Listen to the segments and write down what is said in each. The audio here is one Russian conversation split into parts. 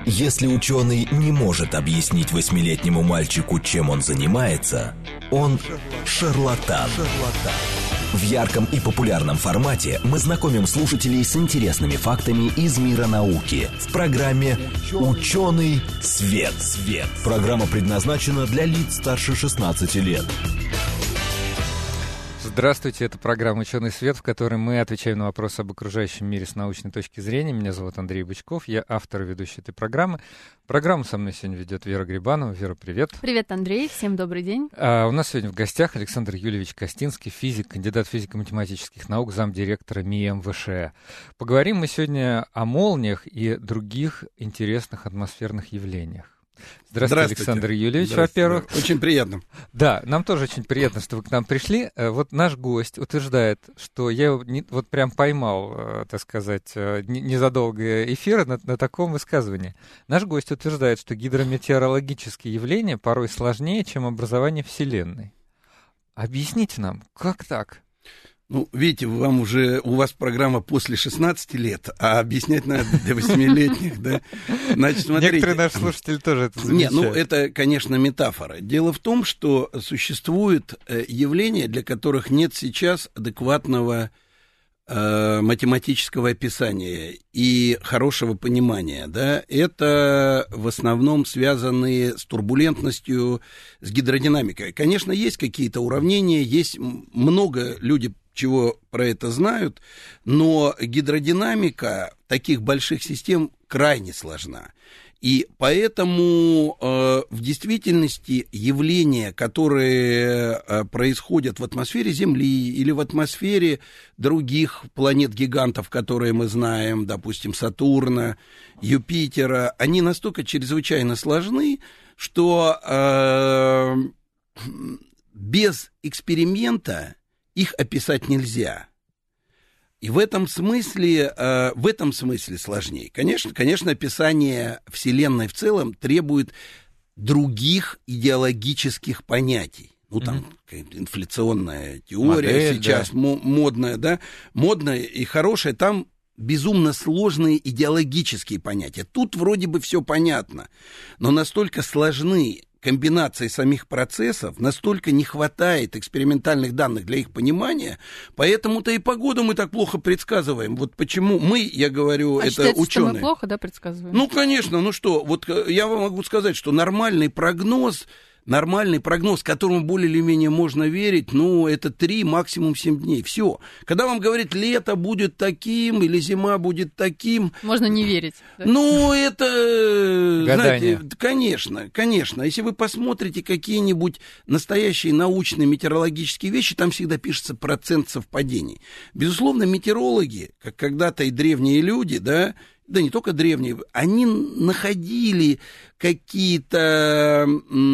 Если ученый не может объяснить 8-летнему мальчику, чем он занимается, он шарлатан. В ярком и популярном формате мы знакомим слушателей с интересными фактами из мира науки в программе «Ученый свет». Программа предназначена для лиц старше 16 лет. Здравствуйте, это программа «Ученый свет», в которой мы отвечаем на вопросы об окружающем мире с научной точки зрения. Меня зовут Андрей Бычков, я автор и ведущий этой программы. Программу со мной сегодня ведет Вера Грибанова. Вера, привет. Привет, Андрей, всем добрый день. У нас сегодня в гостях Александр Юльевич Костинский, физик, кандидат физико-математических наук, замдиректора МИИ МВШ. Поговорим мы сегодня о молниях и других интересных атмосферных явлениях. Здравствуйте, Александр Юльевич, во-первых. Очень приятно. Да, нам тоже очень приятно, что вы к нам пришли. Вот наш гость утверждает, что я вот прям поймал, так сказать, незадолго эфира на таком высказывании. Наш гость утверждает, что гидрометеорологические явления порой сложнее, чем образование Вселенной. Объясните нам, как так? Ну, видите, у вас программа после 16 лет, а объяснять надо для 8-летних, да? Значит, смотрите. Некоторые наши слушатели тоже это замечают. Это, конечно, метафора. Дело в том, что существуют явления, для которых нет сейчас адекватного математического описания и хорошего понимания, да, это в основном связанные с турбулентностью, с гидродинамикой. Конечно, есть какие-то уравнения, есть много людей, чего про это знают, но гидродинамика таких больших систем крайне сложна. И поэтому в действительности явления, которые происходят в атмосфере Земли или в атмосфере других планет-гигантов, которые мы знаем, допустим, Сатурна, Юпитера, они настолько чрезвычайно сложны, что без эксперимента их описать нельзя. И в этом смысле сложнее. Конечно, описание Вселенной в целом требует других идеологических понятий. Ну, там, инфляционная теория модель, сейчас да. Модная, да, модная и хорошая, там безумно сложные идеологические понятия. Тут вроде бы все понятно, но настолько сложны комбинации самих процессов, настолько не хватает экспериментальных данных для их понимания, поэтому-то и погоду мы так плохо предсказываем. Вот почему мы, я говорю, это считается, ученые. Что мы плохо, да, предсказываем? Ну, конечно, ну что, вот я вам могу сказать, что нормальный прогноз, которому более или менее можно верить, ну, это 3, максимум 7 дней. Все. Когда вам говорят, лето будет таким или зима будет таким... Можно не верить. Да? Ну, это... Гадание. Знаете, конечно. Если вы посмотрите какие-нибудь настоящие научные метеорологические вещи, там всегда пишется процент совпадений. Безусловно, метеорологи, как когда-то и древние люди, да не только древние, они находили какие-то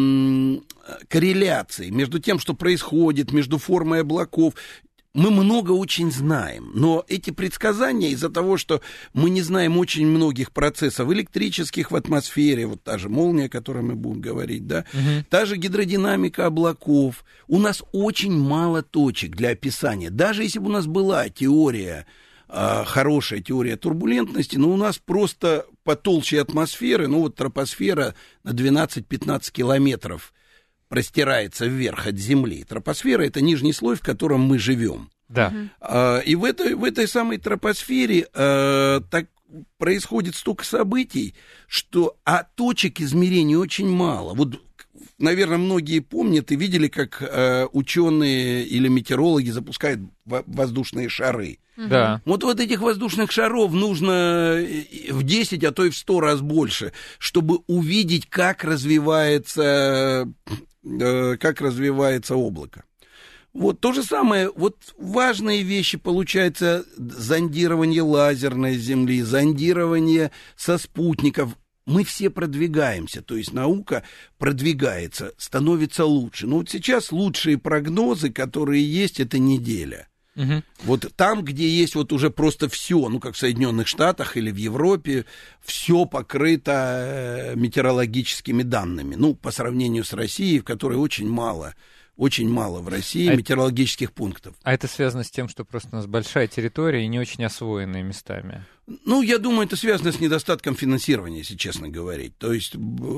корреляции между тем, что происходит, между формой облаков. Мы много очень знаем, но эти предсказания из-за того, что мы не знаем очень многих процессов электрических в атмосфере, вот та же молния, о которой мы будем говорить, да, та же гидродинамика облаков, у нас очень мало точек для описания. Даже если бы у нас была теория, хорошая теория турбулентности, но у нас просто потолще атмосферы, ну вот тропосфера на 12-15 километров простирается вверх от Земли. Тропосфера — это нижний слой, в котором мы живем. Да. И в этой самой тропосфере так происходит столько событий, что точек измерений очень мало. Вот, наверное, многие помнят и видели, как ученые или метеорологи запускают воздушные шары. Да. Вот этих воздушных шаров нужно в 10, а то и в 100 раз больше, чтобы увидеть, как развивается облако. Вот то же самое, вот важные вещи, получается, зондирование лазерной Земли, зондирование со спутников. Мы все продвигаемся, то есть наука продвигается, становится лучше. Но вот сейчас лучшие прогнозы, которые есть, это неделя. Вот там, где есть вот уже просто все, ну, как в Соединенных Штатах или в Европе, все покрыто метеорологическими данными. Ну, по сравнению с Россией, в которой очень мало очень мало в России метеорологических пунктов. А это связано с тем, что просто у нас большая территория и не очень освоенные местами? Ну, я думаю, это связано с недостатком финансирования, если честно говорить. То есть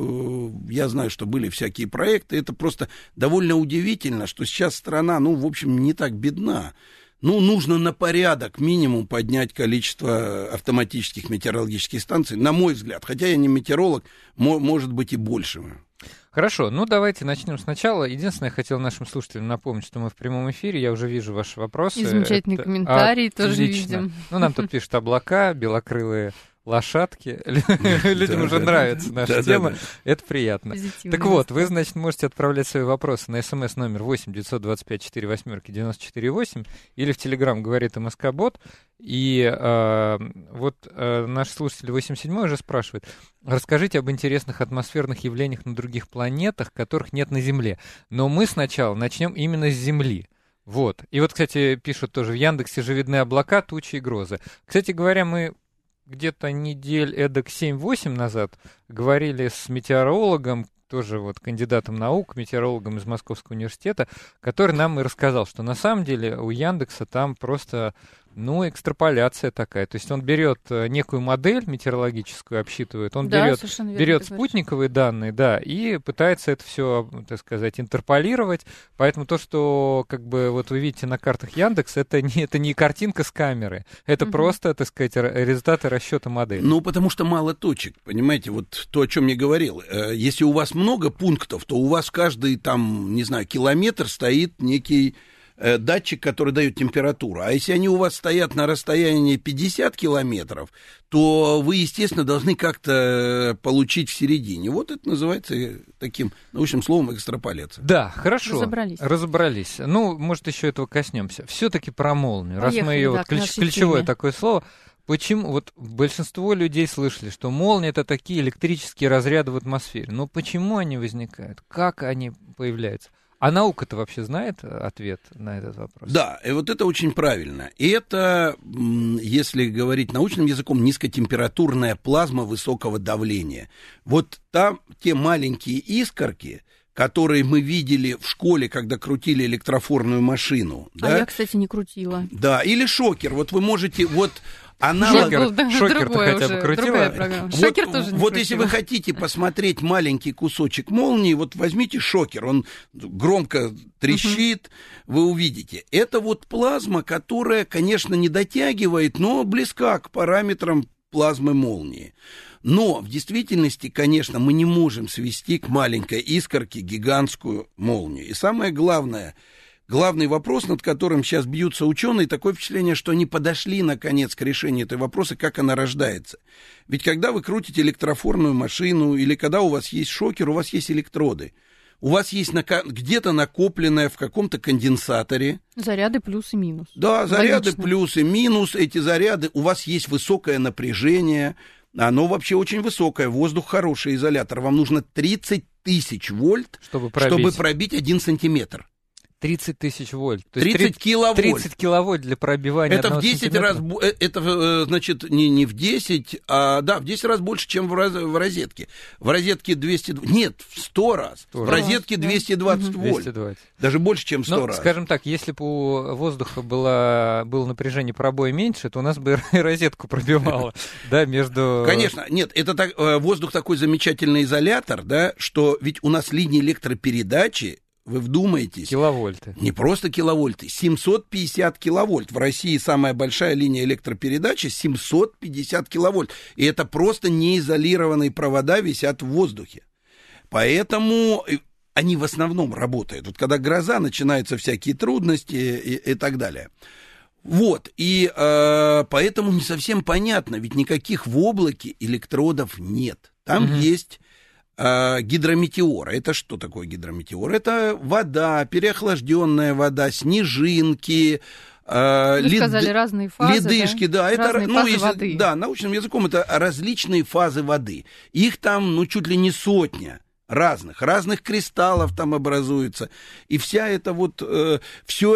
я знаю, что были всякие проекты. Это просто довольно удивительно, что сейчас страна, ну, в общем, не так бедна. Ну, нужно на порядок минимум поднять количество автоматических метеорологических станций, на мой взгляд. Хотя я не метеоролог, может быть и больше. Хорошо, ну давайте начнем сначала. Единственное, я хотел нашим слушателям напомнить, что мы в прямом эфире, я уже вижу ваши вопросы. И замечательные комментарии тоже видим. Ну, нам тут пишут облака, белокрылые лошадки. Людям уже нравится наша тема. Это приятно. Так вот, вы, значит, можете отправлять свои вопросы на смс номер 8 925 48 94 8 или в Телеграм говорит МСК-бот. И вот наш слушатель 87 уже спрашивает: расскажите об интересных атмосферных явлениях на других планетах, которых нет на Земле. Но мы сначала начнем именно с Земли. Вот. И вот, кстати, пишут тоже, в Яндексе же видны облака, тучи и грозы. Кстати говоря, мы где-то недель эдак 7-8 назад говорили с метеорологом, тоже вот кандидатом наук, метеорологом из Московского университета, который нам и рассказал, что на самом деле у Яндекса там просто, ну, экстраполяция такая. То есть он берет некую модель метеорологическую, обсчитывает, он берет спутниковые данные, да, и пытается это все, так сказать, интерполировать. Поэтому то, что, как бы, вот вы видите на картах Яндекса, это не картинка с камеры, это просто, так сказать, результаты расчета модели. Ну, потому что мало точек, понимаете, вот то, о чем я говорил. Если у вас много пунктов, то у вас каждый, там, не знаю, километр стоит некий датчик, который дает температуру. А если они у вас стоят на расстоянии 50 километров, то вы, естественно, должны как-то получить в середине. Вот это называется таким научным словом экстраполяция. Да, хорошо. Разобрались. Ну, может, еще этого коснемся. Все-таки про молнию. Поехали, раз мы ее, вот, ключевое такое слово. Почему вот большинство людей слышали, что молнии — это такие электрические разряды в атмосфере. Но почему они возникают? Как они появляются? А наука-то вообще знает ответ на этот вопрос? Да, и вот это очень правильно. И это, если говорить научным языком, низкотемпературная плазма высокого давления. Вот там те маленькие искорки, которые мы видели в школе, когда крутили электрофорную машину. А да? Я, кстати, не крутила. Да, или шокер. Вот вы можете... Шокер-то хотя бы крутила. Шокер тоже не вот если вы хотите посмотреть маленький кусочек молнии, вот возьмите шокер, он громко трещит, вы увидите. Это вот плазма, которая, конечно, не дотягивает, но близка к параметрам плазмы молнии. Но в действительности, конечно, мы не можем свести к маленькой искорке гигантскую молнию. И самое главное... Главный вопрос, над которым сейчас бьются ученые, такое впечатление, что они подошли, наконец, к решению этого вопроса, как она рождается. Ведь когда вы крутите электрофорную машину или когда у вас есть шокер, у вас есть электроды. У вас есть где-то накопленное в каком-то конденсаторе. Заряды плюс и минус. Да, заряды плюс и минус. Эти заряды, у вас есть высокое напряжение. Оно вообще очень высокое. Воздух хороший изолятор. Вам нужно 30 тысяч вольт, чтобы пробить 1 сантиметр. 30 тысяч вольт. То есть 30 киловольт. 30 киловольт для пробивания это в 10 раз, это, значит, не в 10, а да, в 10 раз больше, чем в розетке. В розетке 200... Нет, в 100 раз. В розетке 220 вольт. 220. Даже больше, чем в 100 раз. Скажем так, если бы у воздуха было напряжение пробоя меньше, то у нас бы и розетку пробивало, да, между... Конечно, нет, это воздух такой замечательный изолятор, да, что ведь у нас линии электропередачи, вы вдумаетесь. Киловольты. Не просто киловольты, 750 киловольт. В России самая большая линия электропередачи 750 киловольт. И это просто неизолированные провода висят в воздухе. Поэтому они в основном работают. Вот когда гроза, начинаются всякие трудности и так далее. Вот, и поэтому не совсем понятно, ведь никаких в облаке электродов нет. Там есть... гидрометеор. Это что такое гидрометеор? Это вода, переохлажденная вода, снежинки, сказали, разные фазы, ледышки, да, это, фазы воды. Да, научным языком это различные фазы воды. Их там, чуть ли не сотня. Разных кристаллов там образуется. И вся это вот, все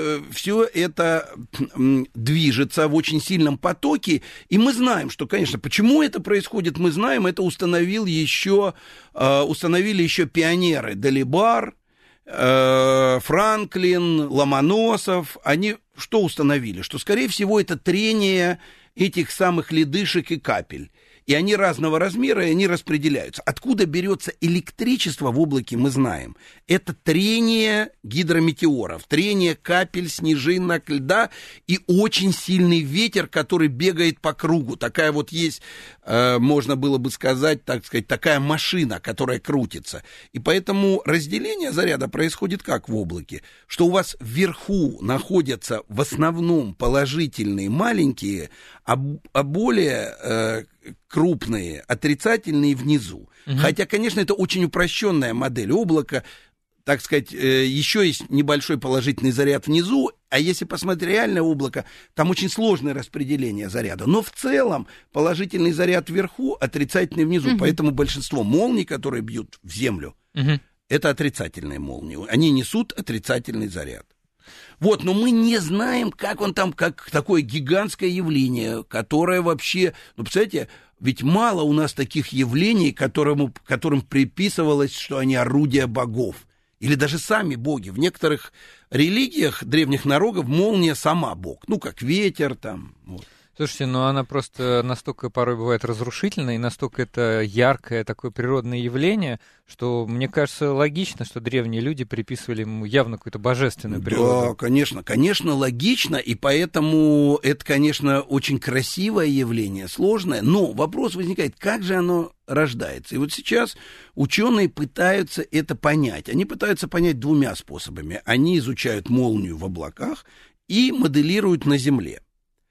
это движется в очень сильном потоке. И мы знаем, что, конечно, почему это происходит, мы знаем, это установили еще пионеры Далибар, Франклин, Ломоносов, они что установили? Что, скорее всего, это трение этих самых ледышек и капель. И они разного размера, и они распределяются. Откуда берется электричество в облаке, мы знаем. Это трение гидрометеоров, трение капель, снежинок, льда и очень сильный ветер, который бегает по кругу. Такая вот есть, можно было бы сказать, так сказать, такая машина, которая крутится. И поэтому разделение заряда происходит как в облаке? Что у вас вверху находятся в основном положительные маленькие, а более крупные, отрицательные внизу. Хотя, конечно, это очень упрощенная модель облака. Так сказать, еще есть небольшой положительный заряд внизу, а если посмотреть реальное облако, там очень сложное распределение заряда. Но в целом положительный заряд вверху, отрицательный внизу. Поэтому большинство молний, которые бьют в землю, это отрицательные молнии. Они несут отрицательный заряд. Вот, но мы не знаем, как он там, как такое гигантское явление, которое вообще, ну, представляете, ведь мало у нас таких явлений, которым приписывалось, что они орудия богов. Или даже сами боги. В некоторых религиях древних народов молния сама бог. Ну, как ветер там, вот. Слушайте, ну она просто настолько порой бывает разрушительна, и настолько это яркое такое природное явление, что, мне кажется, логично, что древние люди приписывали ему явно какую-то божественную природу. Да, конечно, логично, и поэтому это, конечно, очень красивое явление, сложное, но вопрос возникает, как же оно рождается. И вот сейчас ученые пытаются это понять. Они пытаются понять двумя способами. Они изучают молнию в облаках и моделируют на Земле.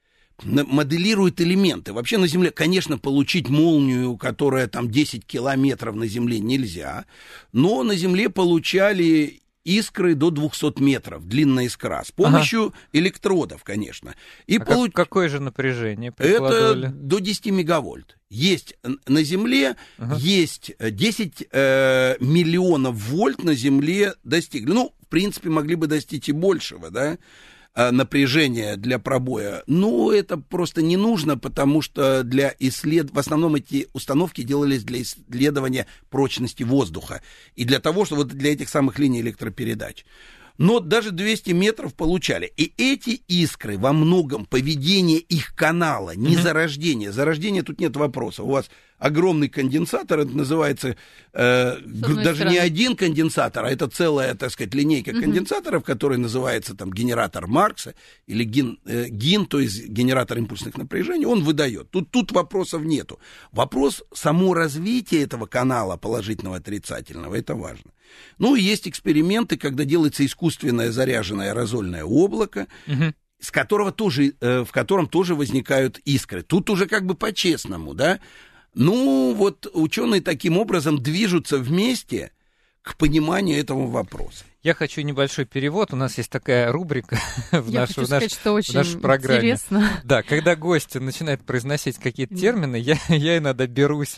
Моделирует элементы. Вообще на Земле, конечно, получить молнию, которая там 10 километров на Земле, нельзя, но на Земле получали искры до 200 метров, длинная искра, с помощью электродов, конечно. И какое же напряжение прикладывали? Это до 10 мегавольт. Есть на Земле, есть 10 миллионов вольт на Земле достигли. Ну, в принципе, могли бы достичь и большего, да, напряжение для пробоя, но это просто не нужно, потому что в основном эти установки делались для исследования прочности воздуха и для того, что вот для этих самых линий электропередач. Но даже 200 метров получали. И эти искры во многом поведение их канала, не зарождение. Зарождение тут нет вопроса. У вас огромный конденсатор, это называется даже не один конденсатор, а это целая, так сказать, линейка конденсаторов, которая называется там генератор Маркса или ГИН, то есть генератор импульсных напряжений, он выдает. Тут вопросов нету. Вопрос само развитие этого канала положительного, отрицательного, это важно. Ну, и есть эксперименты, когда делается искусственное заряженное аэрозольное облако, в котором тоже возникают искры. Тут уже как бы по-честному, да. Ну, вот ученые таким образом движутся вместе к пониманию этого вопроса. Я хочу небольшой перевод. У нас есть такая рубрика в нашей программе. Интересно. Да, когда гость начинает произносить какие-то термины, я иногда берусь,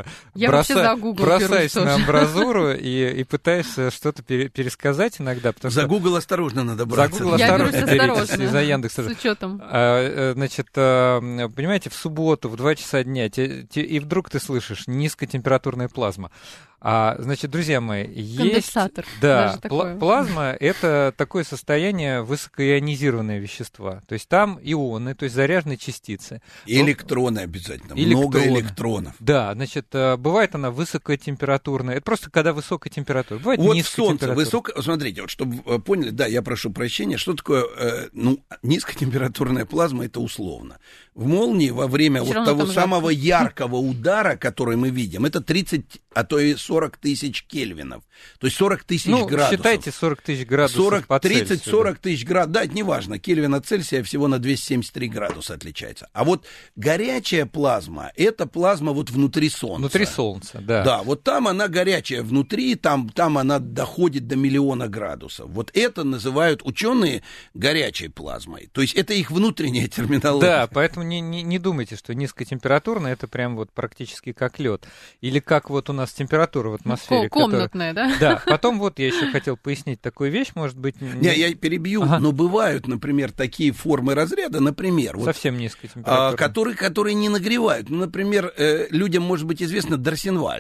бросаюсь на амбразуру и пытаюсь что-то пересказать иногда. За Google осторожно надо браться. За Google осторожно. За Яндекс. С учетом. Значит, понимаете, в субботу в 2 часа дня, и вдруг ты слышишь низкотемпературная плазма. Значит, друзья мои, есть... Конденсатор. Да, плазма — это такое состояние высокоионизированное вещества. То есть там ионы, то есть заряженные частицы. И электроны обязательно. Много электронов. Да, значит, бывает она высокотемпературная. Это просто когда высокая температура. Бывает вот низкая температура. Смотрите, вот чтобы вы поняли, да, я прошу прощения, что такое низкотемпературная плазма, это условно. В молнии во время вот того самого яркого удара, который мы видим, это 30, а то и 40 тысяч кельвинов. То есть 40 тысяч градусов. Считайте 40 тысяч градусов по Цельсию. 30-40 тысяч градусов. Да, это не важно. Кельвин от Цельсия всего на 273 градуса отличается. А вот горячая плазма, это плазма вот внутри Солнца. Внутри Солнца, да. Да, вот там она горячая внутри, там она доходит до 1 миллиона градусов. Вот это называют ученые горячей плазмой. То есть это их внутренняя терминология. Да, поэтому не думайте, что низкотемпературная это прям вот практически как лед. Или как вот у нас температура в атмосфере. Комнатная, да? Да, потом вот я еще хотел пояснить такую вещь, может быть... Я перебью, но бывают, например, такие формы разряда, например... Совсем низкая температура. Которые не нагревают. Ну, например, людям может быть известно Дарсенваль.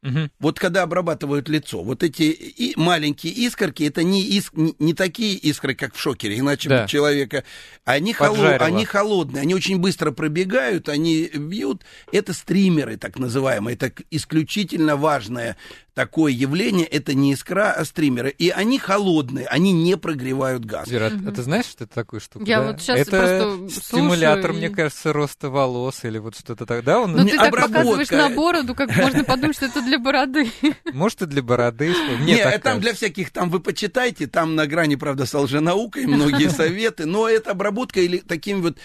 Вот когда обрабатывают лицо, вот эти маленькие искорки, это не такие искры, как в шокере, иначе бы человека... Они холодные, они очень быстро пробегают, они бьют. Это стримеры, так называемые. Это исключительно важное такое явление. Это не искра, а стримеры. И они холодные, они не прогревают газ. Вера, а ты знаешь, что это такая штука? Я вот сейчас это просто стимулятор, мне кажется, роста волос или вот что-то так. Да? Но ты так показываешь на бороду, как можно подумать, что это для бороды. Может, и для бороды. Нет, там для всяких, там вы почитайте, там на грани, правда, с лженаукой многие советы, но это обработка или таким вот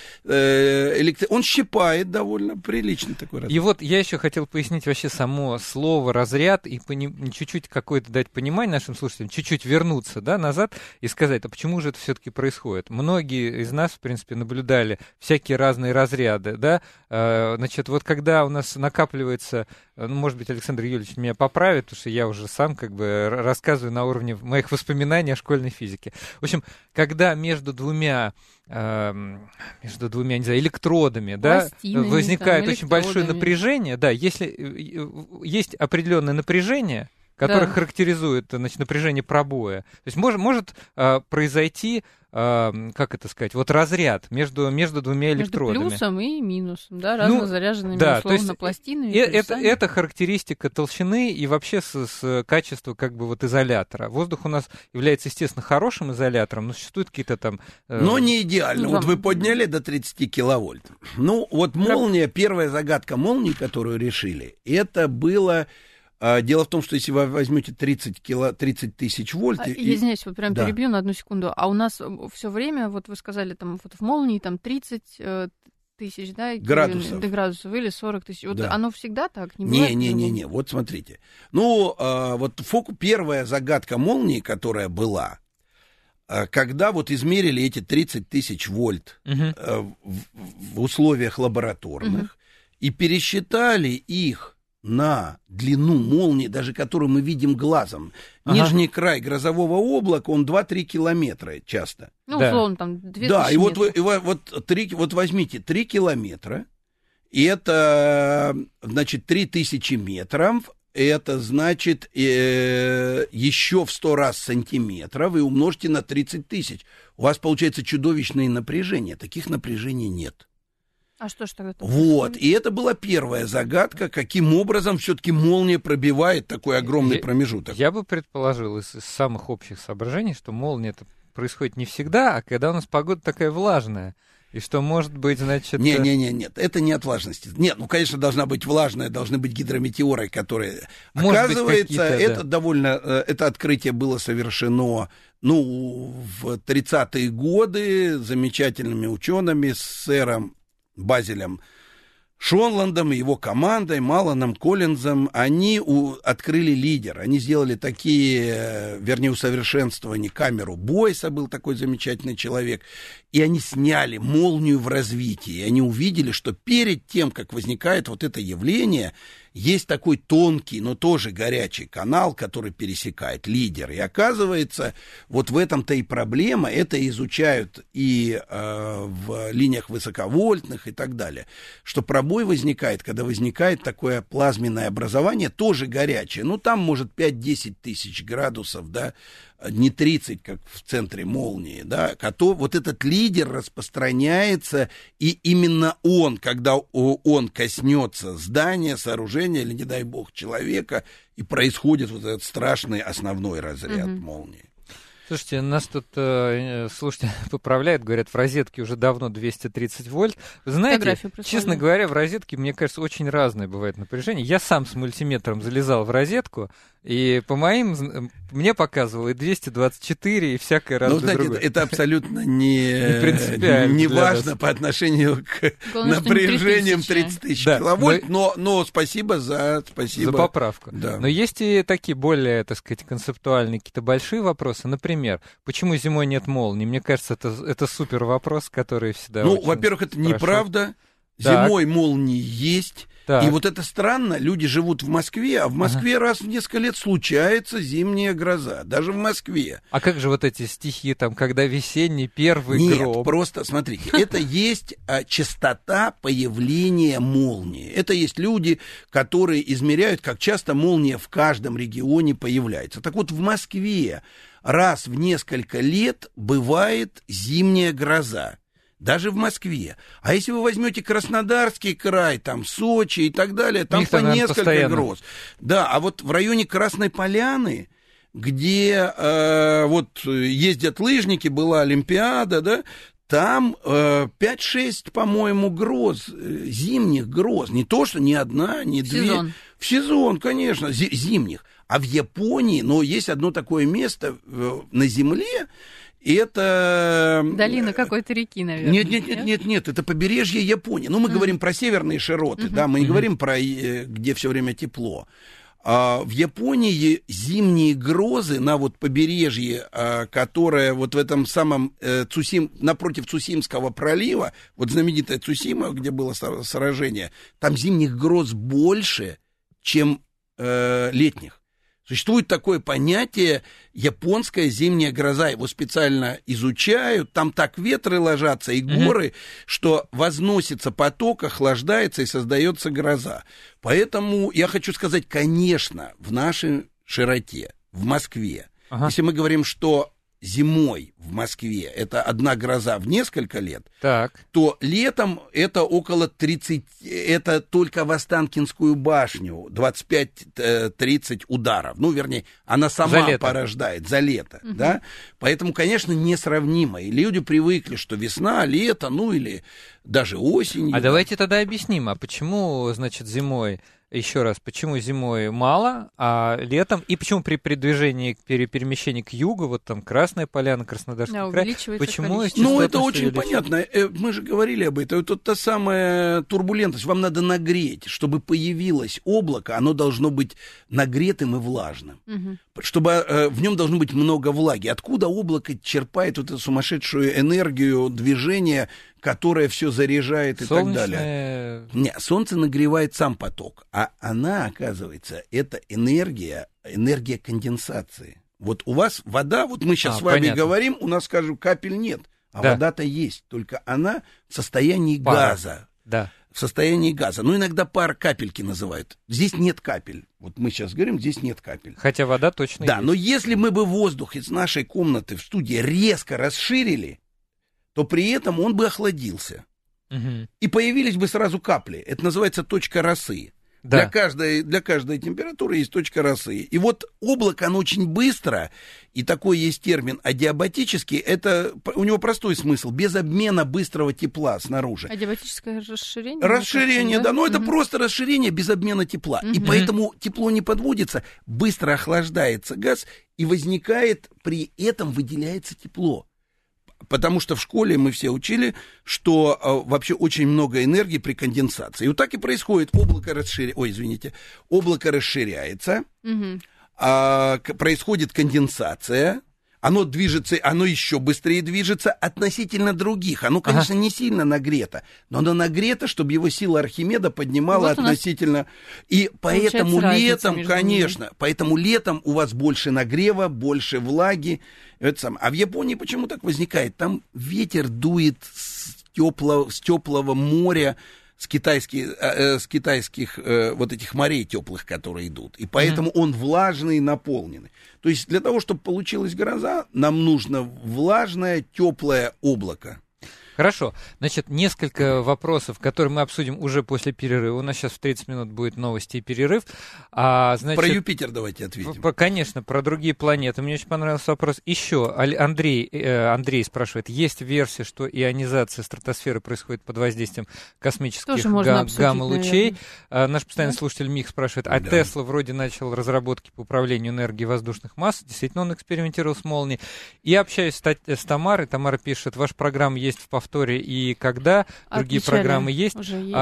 он щипает довольно прилично такой разряд. И вот я еще хотел пояснить вообще само слово разряд и чуть-чуть какое-то дать понимание нашим слушателям, чуть-чуть вернуться, да, назад и сказать, а почему же это все-таки происходит? Многие из нас, в принципе, наблюдали всякие разные разряды, да, значит, вот когда у нас накапливается, ну, может быть, Александр Юрьевич меня поправит, потому что я уже сам как бы рассказываю на уровне моих воспоминаний о школьной физике. В общем, когда между двумя, не знаю, электродами, да, возникает очень большое напряжение, да, если есть определенное напряжение, которое характеризует, значит, напряжение пробоя, то есть может произойти, как это сказать, вот разряд между двумя электродами. Между плюсом и минусом, да, разно заряженными, условно, пластинами. Это характеристика толщины и вообще с качества как бы вот изолятора. Воздух у нас является, естественно, хорошим изолятором, но существуют какие-то там... Но не идеально. Вот вы подняли до 30 киловольт. Ну, вот молния, первая загадка молнии, которую решили, это было... Дело в том, что если вы возьмете 30 тысяч вольт... Я извиняюсь, вот прям перебью на одну секунду. А у нас все время, вот вы сказали, там вот в молнии там 30 тысяч, да, градусов или 40 тысяч. Вот оно всегда так? Не. Вот смотрите. Ну, вот первая загадка молнии, которая была, когда вот измерили эти 30 тысяч вольт в условиях лабораторных и пересчитали их на длину молнии, даже которую мы видим глазом. Нижний край грозового облака, он 2-3 километра часто. Ну, условно, там 2000 Да, и вот, метров. вот возьмите 3 километра, и это, значит, 3000 метров, это значит еще в 100 раз сантиметров, и умножьте на 30 тысяч. У вас получается чудовищное напряжение. Таких напряжений нет. А что ж тогда? Вот, и это была первая загадка, каким образом все-таки молния пробивает такой огромный промежуток. Я бы предположил из самых общих соображений, что молния это происходит не всегда, а когда у нас погода такая влажная. И что может быть, значит... Нет, это не от влажности. Нет, ну, конечно, должна быть влажная, должны быть гидрометеоры, которые... Может оказывается, это открытие было совершено, ну, в 30-е годы замечательными учеными с сэром Базелем Шонландом и его командой, Маланом Коллинзом, они открыли лидер. Они сделали такие, вернее, усовершенствования. Камеру Бойса был такой замечательный человек. И они сняли молнию в развитии. И они увидели, что перед тем, как возникает вот это явление, есть такой тонкий, но тоже горячий канал, который пересекает лидер. И оказывается, вот в этом-то и проблема. Это изучают и в линиях высоковольтных и так далее. Что пробой возникает, когда возникает такое плазменное образование, тоже горячее. Ну, там, может, 5-10 тысяч градусов, да, не 30, как в центре молнии, да, вот этот лидер распространяется, и именно он, когда он коснется здания, сооружения, или, не дай бог, человека, и происходит вот этот страшный основной разряд молнии. Слушайте, нас тут слушатели поправляют, говорят, в розетке уже давно 230 вольт. Вы знаете, честно говоря, в розетке, мне кажется, очень разное бывает напряжение. Я сам с мультиметром залезал в розетку, и по мне показывало и 224, и всякое разное другое. Ну, знаете, это абсолютно не важно по отношению к напряжениям 30 тысяч киловольт, но спасибо за поправку. Да. Но есть и такие более, так сказать, концептуальные какие-то большие вопросы. Например, почему зимой нет молний? Мне кажется, это супер вопрос, который всегда во-первых, это неправда. Зимой молнии есть. И вот это странно, люди живут в Москве, а в Москве раз в несколько лет случается зимняя гроза, даже в Москве. А как же вот эти стихи, там, когда весенний первый гром? Нет, просто, смотрите, это есть частота появления молнии. Это есть люди, которые измеряют, как часто молния в каждом регионе появляется. Так вот, в Москве раз в несколько лет бывает зимняя гроза. Даже в Москве. А если вы возьмете Краснодарский край, там Сочи и так далее, там по несколько гроз. Да, а вот в районе Красной Поляны, где вот ездят лыжники, была Олимпиада, да, там 5-6, по-моему, гроз, зимних гроз. Не то, что ни одна, ни две. Сезон. В сезон, конечно, зимних. А в Японии, ну, есть одно такое место на Земле, это... Долина какой-то реки, наверное. Нет, это побережье Японии. Ну, мы говорим про северные широты, да, мы не говорим про, где все время тепло. В Японии зимние грозы на вот побережье, которое вот в этом самом напротив Цусимского пролива, вот знаменитая Цусима, где было сражение, там зимних гроз больше, чем летних. Существует такое понятие японская зимняя гроза. Его специально изучают. Там так ветры ложатся и горы, что возносится поток, охлаждается и создается гроза. Поэтому я хочу сказать, конечно, в нашей широте, в Москве, если мы говорим, что зимой в Москве это одна гроза в несколько лет, то летом это около 30, это только в Останкинскую башню 25-30 ударов. Ну, вернее, она сама порождает за лето. Да? Поэтому, конечно, несравнимо. И люди привыкли, что весна, лето, ну или даже осень. А давайте тогда объясним, а почему, значит, зимой... Еще раз, почему зимой мало, а летом, и почему при передвижении, перемещении к югу, вот там Красная Поляна, Краснодарский край, почему... Ну, это очень понятно, мы же говорили об этом, это та самая турбулентность, вам надо нагреть, чтобы появилось облако, оно должно быть нагретым и влажным, чтобы в нем должно быть много влаги. Откуда облако черпает вот эту сумасшедшую энергию движения, которая все заряжает и так далее? Нет, солнце нагревает сам поток, а она, оказывается, это энергия конденсации. Вот у вас вода, вот мы сейчас с вами говорим, у нас, скажем, капель нет, а вода-то есть, только она в состоянии газа. Да. В состоянии газа. Ну, иногда пар капельки называют. Здесь нет капель. Вот мы сейчас говорим, здесь нет капель. Хотя вода точно есть. Да, но если мы бы воздух из нашей комнаты в студии резко расширили, то при этом он бы охладился. И появились бы сразу капли. Это называется точка росы. Да. Для каждой температуры есть точка росы. И вот облако, оно очень быстро, и такой есть термин адиабатический, это у него простой смысл, без обмена быстрого тепла снаружи. Адиабатическое расширение? Расширение, да, но это просто расширение без обмена тепла. И поэтому тепло не подводится, быстро охлаждается газ, и возникает, при этом выделяется тепло. Потому что в школе мы все учили, что вообще очень много энергии при конденсации. И вот так и происходит. Облако расширяется, происходит конденсация, оно движется, оно еще быстрее движется относительно других. Оно, конечно, не сильно нагрето, но оно нагрето, чтобы его сила Архимеда поднимала вот относительно. И поэтому летом, конечно, поэтому летом у вас больше нагрева, больше влаги. А в Японии почему так возникает? Там ветер дует с теплого моря, с китайских вот этих морей теплых, которые идут. И поэтому он влажный и наполненный. То есть для того, чтобы получилась гроза, нам нужно влажное, теплое облако. Хорошо. Значит, несколько вопросов, которые мы обсудим уже после перерыва. У нас сейчас в 30 минут будет новости и перерыв. Значит, про Юпитер давайте ответим. Конечно, про другие планеты. Мне очень понравился вопрос. Еще Андрей спрашивает, есть версия, что ионизация стратосферы происходит под воздействием космических гамма-лучей? Наш постоянный слушатель Мих спрашивает, Тесла вроде начал разработки по управлению энергией воздушных масс. Действительно, он экспериментировал с молнией. И общаюсь с Тамарой. Тамара пишет, ваша программа есть в повторе и когда, другие программы есть.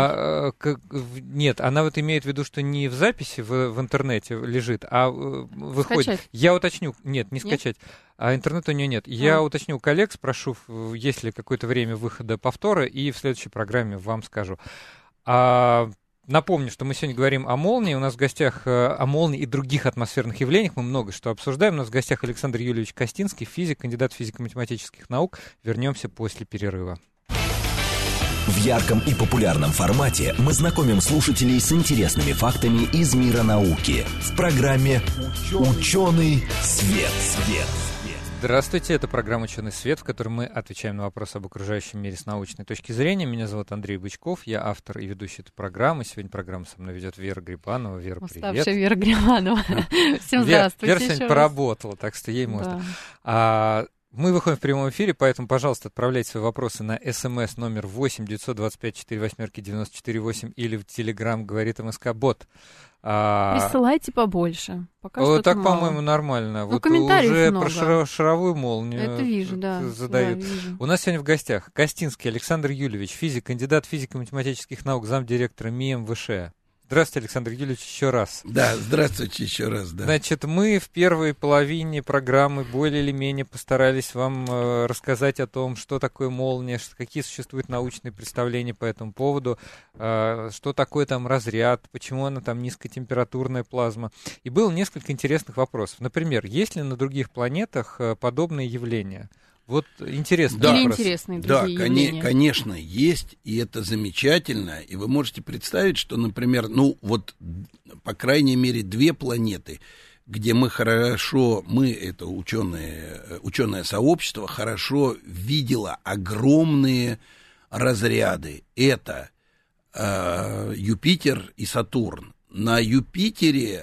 Нет, она вот имеет в виду, что не в записи в интернете лежит, а выходит. Скачать. Я уточню, не скачать, а интернета у нее нет. Я уточню у коллег, спрошу, есть ли какое-то время выхода повтора, и в следующей программе вам скажу. Напомню, что мы сегодня говорим о молнии. У нас в гостях о молнии и других атмосферных явлениях. Мы много что обсуждаем. У нас в гостях Александр Юльевич Костинский, физик, кандидат физико-математических наук. Вернемся после перерыва. В ярком и популярном формате мы знакомим слушателей с интересными фактами из мира науки. В программе «Ученый свет». Здравствуйте, это программа «Ученый свет», в которой мы отвечаем на вопросы об окружающем мире с научной точки зрения. Меня зовут Андрей Бычков, я автор и ведущий этой программы. Сегодня программу со мной ведет Вера Грибанова. Вера, привет. Уставшая Вера Грибанова. Всем здравствуйте. Вера сегодня поработала, так что ей можно. Мы выходим в прямом эфире, поэтому, пожалуйста, отправляйте свои вопросы на СМС номер 8 925 48 94 8 или в Телеграм «Говорит МСК-бот». Присылайте побольше. Пока что так, мало. По-моему, нормально. Вот уже много. Про шаровую молнию это вижу, да, задают. Да, вижу. У нас сегодня в гостях Костинский Александр Юльевич, физик, кандидат физико-математических наук, замдиректора МИЭМ-ВШ. Здравствуйте, Александр Юльевич, еще раз. Да, здравствуйте еще раз. Да. Значит, мы в первой половине программы более или менее постарались вам рассказать о том, что такое молния, какие существуют научные представления по этому поводу, что такое там разряд, почему она там низкотемпературная плазма. И было несколько интересных вопросов. Например, есть ли на других планетах подобные явления? Вот интересно. Да, или интересные другие явления. Конечно, есть, и это замечательно. И вы можете представить, что, например, по крайней мере, 2 планеты, где это ученое сообщество, хорошо видело огромные разряды. Это Юпитер и Сатурн. На Юпитере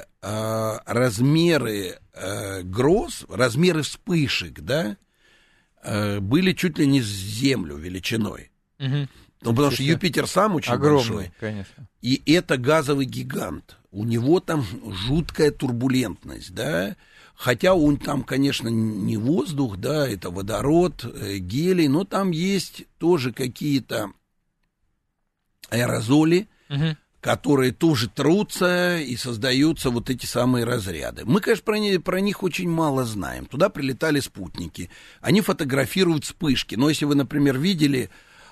размеры гроз, размеры вспышек, да, были чуть ли не с Землю величиной. Угу. Потому что Юпитер сам очень огромный, большой. Конечно. И это газовый гигант. У него там жуткая турбулентность, да. Хотя он там, конечно, не воздух, да, это водород, гелий, но там есть тоже какие-то аэрозоли, которые тоже трутся и создаются вот эти самые разряды. Мы, конечно, про них очень мало знаем. Туда прилетали спутники, они фотографируют вспышки. Но если вы, например, видели,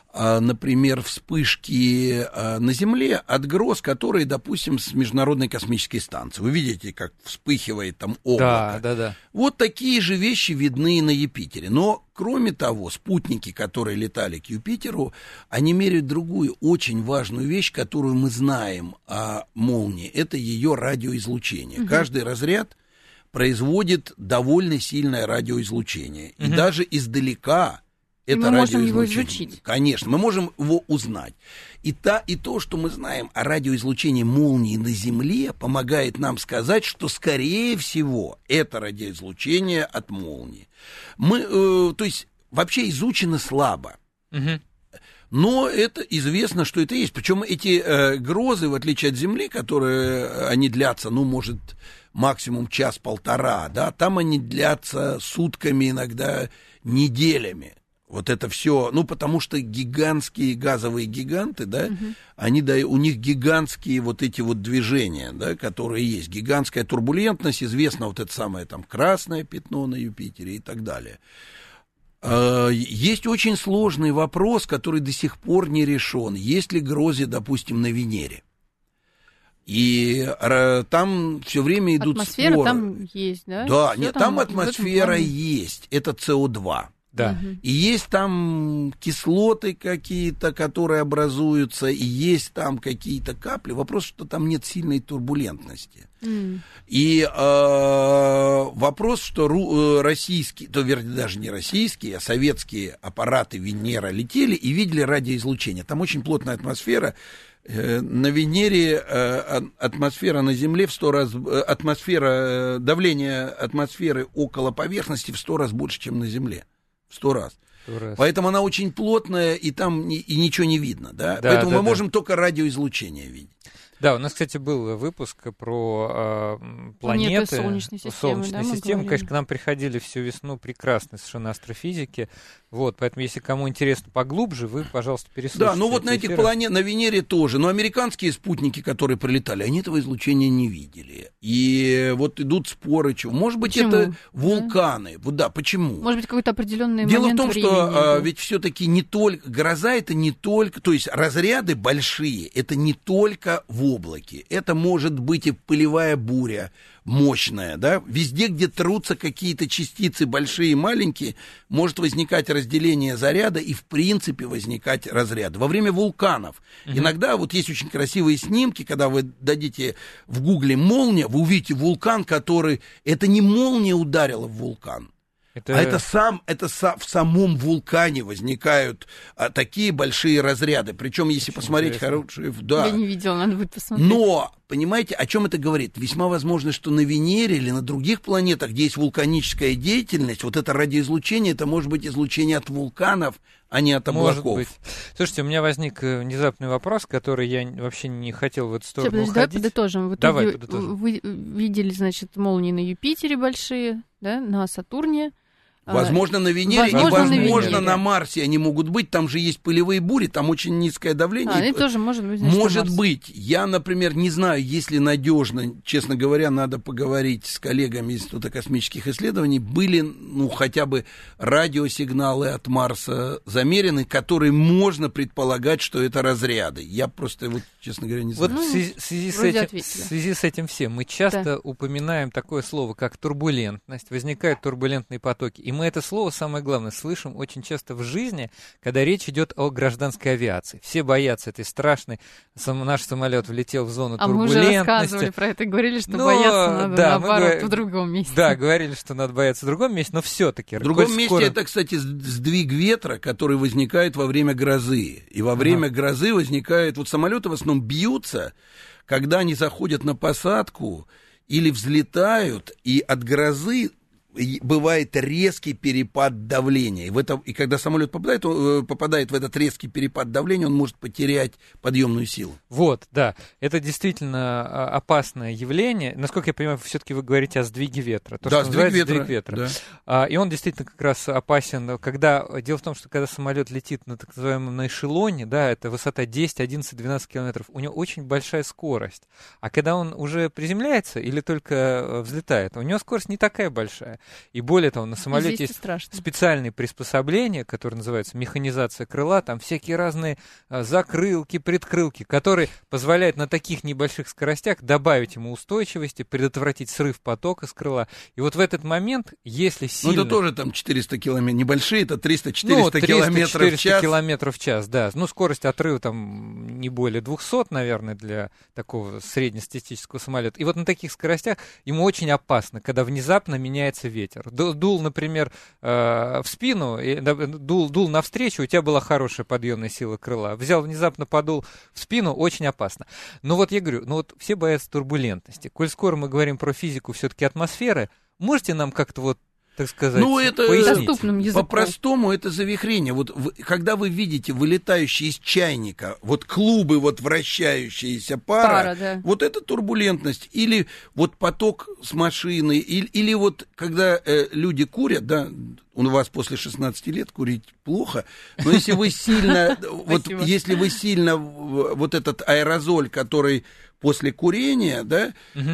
вспышки на Земле от гроз, которые, допустим, с Международной космической станции. Вы видите, как вспыхивает там облако. Да. Вот такие же вещи видны и на Юпитере. Но, кроме того, спутники, которые летали к Юпитеру, они меряют другую, очень важную вещь, которую мы знаем о молнии. Это ее радиоизлучение. Угу. Каждый разряд производит довольно сильное радиоизлучение. Угу. И даже издалека... мы можем его изучить. Конечно, мы можем его узнать. И то, что мы знаем о радиоизлучении молнии на Земле, помогает нам сказать, что, скорее всего, это радиоизлучение от молнии. То есть, вообще изучено слабо. Угу. Но это известно, что это есть. Причем эти грозы, в отличие от Земли, которые они длятся, может, максимум час-полтора, да, там они длятся сутками, иногда неделями. Вот это все, потому что гигантские газовые гиганты, да, у них гигантские вот эти вот движения, да, которые есть. Гигантская турбулентность, известно вот это самое там красное пятно на Юпитере и так далее. Есть очень сложный вопрос, который до сих пор не решен. Есть ли грозы, допустим, на Венере? И там все время идут споры. Атмосфера там есть, да? Да, нет, там атмосфера есть, это СО2. Да. И есть там кислоты какие-то, которые образуются, и есть там какие-то капли. Вопрос, что там нет сильной турбулентности. И вопрос, что российские, даже не российские, а советские аппараты Венера летели и видели радиоизлучение. Там очень плотная атмосфера. На Венере атмосфера на Земле в 100 раз, давление атмосферы около поверхности в 100 раз больше, чем на Земле. В 100 раз. Поэтому она очень плотная, и там и ничего не видно, да? Поэтому мы можем только радиоизлучение видеть. Да, у нас, кстати, был выпуск про планеты, Солнечной системы. Конечно, к нам приходили всю весну прекрасные совершенно астрофизики. Вот, поэтому, если кому интересно поглубже, вы, пожалуйста, переслушайте. Да, на этих планетах, на Венере тоже. Но американские спутники, которые прилетали, они этого излучения не видели. И вот идут споры, чего. Может быть, это вулканы. Вот да, почему? Может быть, какой-то определенный Дело момент в том, что ведь все-таки не только гроза, это не только, то есть разряды большие, это не только вулканы. в облаке, это может быть и пылевая буря мощная, да, везде, где трутся какие-то частицы, большие и маленькие, может возникать разделение заряда и, в принципе, возникать разряд. Во время вулканов иногда, вот есть очень красивые снимки, когда вы дадите в гугле молния, вы увидите вулкан, который, это не молния ударила в вулкан, это в самом вулкане возникают такие большие разряды. Причем, если очень посмотреть хорошие... Да. Я не видела, надо будет посмотреть. Но, понимаете, о чем это говорит? Весьма возможно, что на Венере или на других планетах, где есть вулканическая деятельность, вот это радиоизлучение, это может быть излучение от вулканов, а не от облаков. Может быть. Слушайте, у меня возник внезапный вопрос, который я вообще не хотел в эту сторону уходить. Давай подытожим. Давай подытожим. Вы видели, значит, молнии на Юпитере большие, да, на Сатурне. Возможно, на Венере и, возможно, на Марсе они могут быть. Там же есть пылевые бури, там очень низкое давление. Это тоже может быть. Значит, может быть. Я, например, не знаю, если надежно, честно говоря, надо поговорить с коллегами Института космических исследований, были, ну, хотя бы радиосигналы от Марса замерены, которые можно предполагать, что это разряды. Я просто, вот, честно говоря, не знаю. Вот в связи с этим всем мы часто упоминаем такое слово, как турбулентность. Возникают турбулентные потоки. И мы это слово, самое главное, слышим очень часто в жизни, когда речь идет о гражданской авиации. Все боятся этой страшной. Наш самолет влетел в зону турбулентности. Мы уже рассказывали про это, говорили, что бояться надо, наоборот, в другом месте. Да, говорили, что надо бояться в другом месте, но все-таки. В другом месте это, кстати, сдвиг ветра, который возникает во время грозы. И во время грозы возникает... Вот самолеты в основном бьются, когда они заходят на посадку или взлетают, и от грозы бывает резкий перепад давления. И когда самолет попадает в этот резкий перепад давления, он может потерять подъемную силу. Вот, да. Это действительно опасное явление. Насколько я понимаю, все-таки вы говорите о сдвиге ветра. То, да, сдвиг ветра. Да. И он действительно как раз опасен. Дело в том, что когда самолет летит на так называемом на эшелоне, да, это высота 10, 11, 12 километров, у него очень большая скорость. А когда он уже приземляется или только взлетает, у него скорость не такая большая. И более того, на самолете есть специальные приспособления, которые называются механизация крыла, там всякие разные закрылки, предкрылки, которые позволяют на таких небольших скоростях добавить ему устойчивости, предотвратить срыв потока с крыла. И вот в этот момент, если сильно... Ну, это тоже там 400 километров, небольшие, это 300-400 километров в час. Километров в час, да. Ну, скорость отрыва там не более 200, наверное, для такого среднестатистического самолета. И вот на таких скоростях ему очень опасно, когда внезапно меняется ветер. Дул, например, в спину, дул навстречу, у тебя была хорошая подъемная сила крыла. Взял, внезапно подул в спину, очень опасно. Но вот я говорю, все боятся турбулентности. Коль скоро мы говорим про физику все-таки атмосферы, можете нам как-то вот, так сказать, пояснить? По-простому это завихрение. Вот когда вы видите вылетающие из чайника вот клубы, вот вращающаяся пара, да. Вот это турбулентность. Или вот поток с машины, или вот когда люди курят, да, у вас после 16 лет курить плохо, но если вы сильно, если вы сильно вот этот аэрозоль, который после курения, да,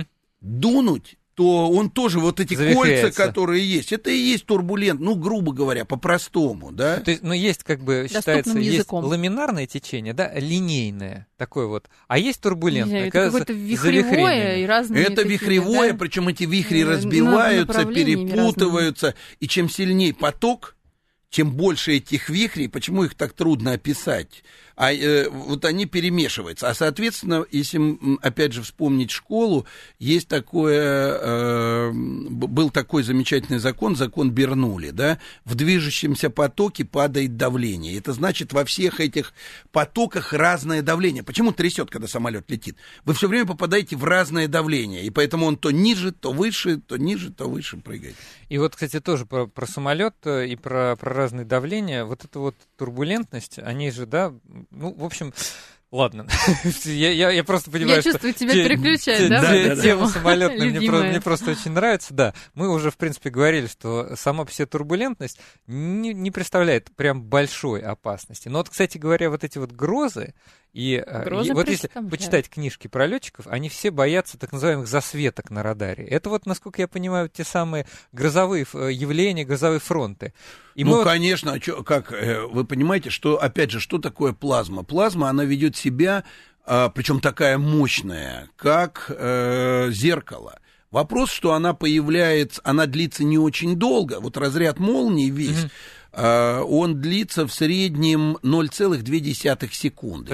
дунуть, то он тоже, вот эти кольца, которые есть, это и есть турбулент, ну, грубо говоря, по-простому, да? То есть, есть, как бы, считается, есть ламинарное течение, да, линейное, такое вот, а есть турбулентное. Это какое-то вихревое и разные это такие, вихревое, да? Причем эти вихри разбиваются, перепутываются, и чем сильнее поток, чем больше этих вихрей, почему их так трудно описать? Вот они перемешиваются. А, соответственно, если, опять же, вспомнить школу, есть был такой замечательный закон Бернулли, да? В движущемся потоке падает давление. Это значит, во всех этих потоках разное давление. Почему трясет, когда самолет летит? Вы все время попадаете в разное давление, и поэтому он то ниже, то выше, то ниже, то выше прыгает. И вот, кстати, тоже про самолет и про разные давления. Вот эта вот турбулентность, они же, да, ну, в общем, ладно. Я просто понимаю, что... Я чувствую, тебя переключает, да? Тема самолетная мне просто очень нравится, да. Мы уже, в принципе, говорили, что сама по себе турбулентность не представляет прям большой опасности. Но вот, кстати говоря, вот эти вот грозы, и вот если почитать книжки про летчиков, они все боятся так называемых засветок на радаре. Это вот, насколько я понимаю, те самые грозовые явления, грозовые фронты. И конечно, как вы понимаете, что, опять же, что такое плазма? Плазма, она ведет себя причем такая мощная, как зеркало. Вопрос, что она появляется, она длится не очень долго. Вот разряд молнии весь, он длится в среднем 0,2 секунды.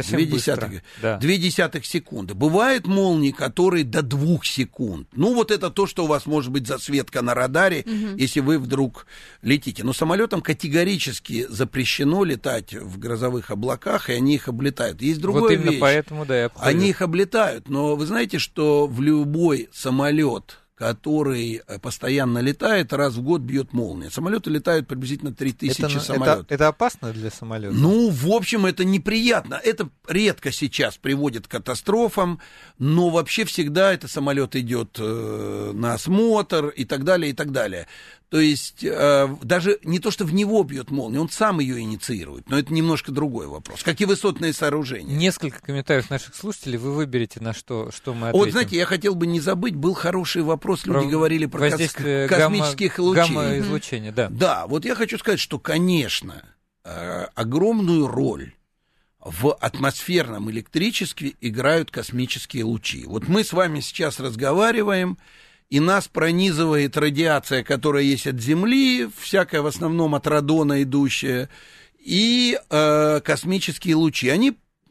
0,2 секунды. Бывают молнии, которые до 2 секунд. Ну, вот это то, что у вас может быть засветка на радаре, если вы вдруг летите. Но самолетам категорически запрещено летать в грозовых облаках, и они их облетают. Есть другая вот именно вещь. Поэтому, да, я понял. Они их облетают, но вы знаете, что в любой самолет, который постоянно летает, раз в год бьет молния. Самолеты летают приблизительно 3000 самолетов. Это опасно для самолета? Ну, в общем, это неприятно. Это редко сейчас приводит к катастрофам, но вообще всегда это самолет идет на осмотр и так далее, и так далее. То есть даже не то, что в него бьет молния, он сам ее инициирует, но это немножко другой вопрос, как и высотные сооружения. Несколько комментариев наших слушателей, вы выберете, на что мы ответим. Вот, знаете, я хотел бы не забыть, был хороший вопрос, люди говорили про космических лучей. Гамма-излучения, да. Да, вот я хочу сказать, что, конечно, огромную роль в атмосферном электричестве играют космические лучи. Вот мы с вами сейчас разговариваем, и нас пронизывает радиация, которая есть от Земли, всякая в основном от радона идущая, и космические лучи. Они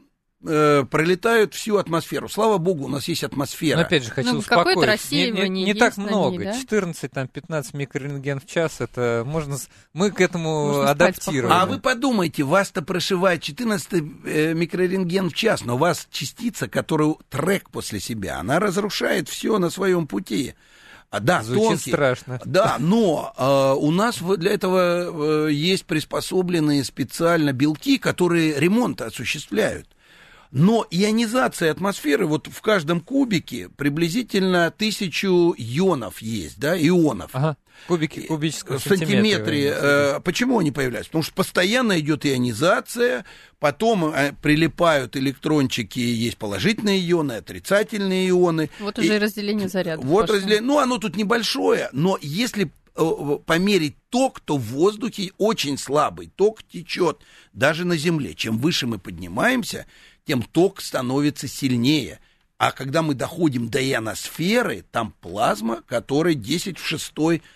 пролетают всю атмосферу. Слава богу, у нас есть атмосфера. Но опять же, хочу успокоить. Не так много. 14-15 микрорентген в час, это мы к этому адаптированы. А вы подумайте, вас-то прошивает 14 микрорентген в час, но у вас частица, которую трек после себя, она разрушает все на своем пути. Да, звучит тонкий. Страшно. Да, но у нас для этого есть приспособленные специально белки, которые ремонт осуществляют. Но ионизация атмосферы, вот в каждом кубике приблизительно 1000 ионов есть, да, ионов. Ага. Кубического сантиметре. Почему они появляются? Потому что постоянно идет ионизация, потом прилипают электрончики, есть положительные ионы, отрицательные ионы. Вот уже и разделение зарядов. Вот разделение. Ну, оно тут небольшое, но если померить ток, то в воздухе очень слабый ток течет даже на Земле. Чем выше мы поднимаемся, тем ток становится сильнее. А когда мы доходим до ионосферы, там плазма, которая 10 в 6,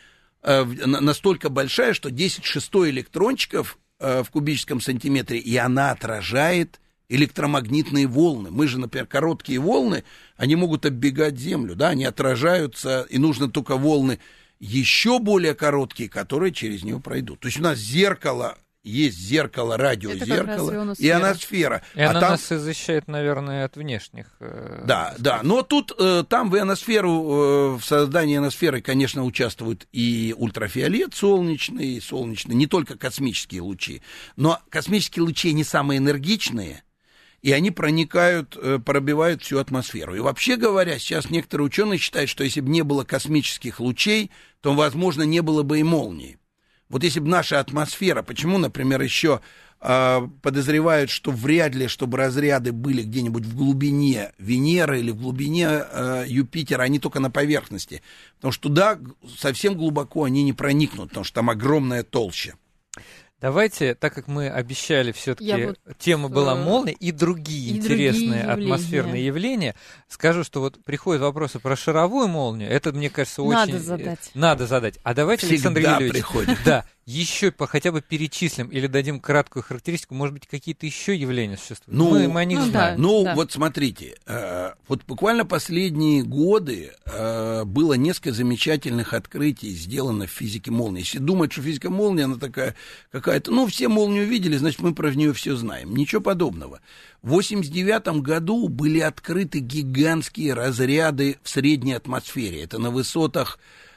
настолько большая, что 10 в 6 электрончиков в кубическом сантиметре, и она отражает электромагнитные волны. Мы же, например, короткие волны, они могут оббегать Землю, да, они отражаются, и нужно только волны еще более короткие, которые через нее пройдут. То есть у нас зеркало... Есть зеркало, радиозеркало, ионосфера. И она нас защищает, наверное, от внешних. Да, но тут, там в ионосферу, в создании ионосферы, конечно, участвуют и ультрафиолет солнечный, не только космические лучи, но космические лучи не самые энергичные, и они пробивают всю атмосферу. И вообще говоря, сейчас некоторые ученые считают, что если бы не было космических лучей, то, возможно, не было бы и молнии. Вот если бы наша атмосфера, почему, например, еще подозревают, что вряд ли, чтобы разряды были где-нибудь в глубине Венеры или в глубине Юпитера, они только на поверхности. Потому что туда совсем глубоко они не проникнут, потому что там огромная толща. Давайте, так как мы обещали, все-таки тема была молния и другие интересные атмосферные явления, скажу, что вот приходят вопросы про шаровую молнию, это, мне кажется, очень... Надо задать. А давайте, всегда Александр Юрьевич, приходит. Да, еще хотя бы перечислим или дадим краткую характеристику, может быть, какие-то еще явления существуют. Мы о них знаем. Вот смотрите, вот буквально последние годы было несколько замечательных открытий сделано в физике молнии. Если думать, что физика молнии, она такая какая-то, все молнию видели, значит, мы про нее все знаем. Ничего подобного. В 1989 году были открыты гигантские разряды в средней атмосфере. Это на высотах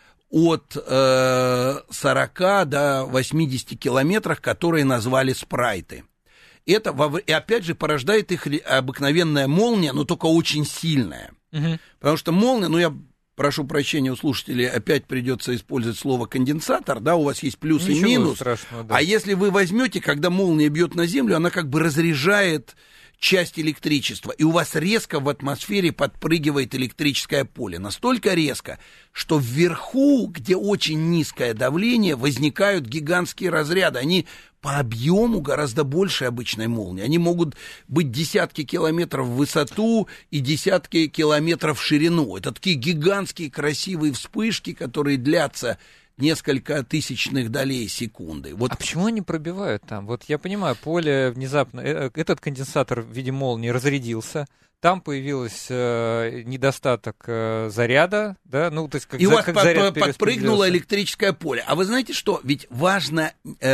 от 40 до 80 километрах, которые назвали спрайты. Это, и опять же, порождает их обыкновенная молния, но только очень сильная. Угу. Потому что молния, я прошу прощения у слушателей, опять придется использовать слово конденсатор, да, у вас есть плюс и минус. Страшного, да. А если вы возьмете, когда молния бьет на Землю, она как бы разряжает часть электричества, и у вас резко в атмосфере подпрыгивает электрическое поле. Настолько резко, что вверху, где очень низкое давление, возникают гигантские разряды. Они по объему гораздо больше обычной молнии. Они могут быть десятки километров в высоту и десятки километров в ширину. Это такие гигантские красивые вспышки, которые длятся несколько тысячных долей секунды. Вот. А почему они пробивают там? Вот я понимаю, поле внезапно... Этот конденсатор в виде молнии разрядился, там появился недостаток заряда, да, ну, то есть как, и у вас подпрыгнуло электрическое поле. А вы знаете что? Ведь важно,